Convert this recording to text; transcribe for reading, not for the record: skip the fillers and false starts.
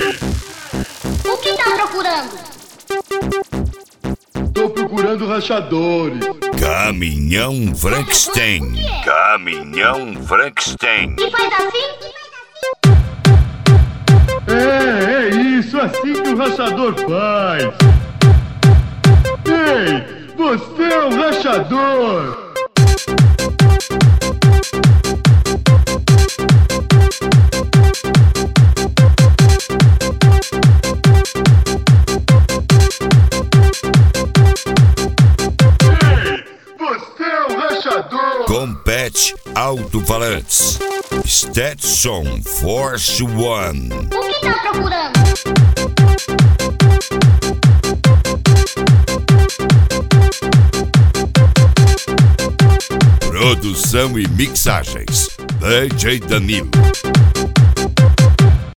O que tá procurando? Tô procurando rachadores. Caminhão Frankenstein. Caminhão Frankenstein. E faz assim? É isso, assim que o rachador faz. Ei, você é um rachador. Você é um rachador. Compete Alto-Falantes. Stetson Force One. O que tá procurando? Produção e mixagens DJ Danilo.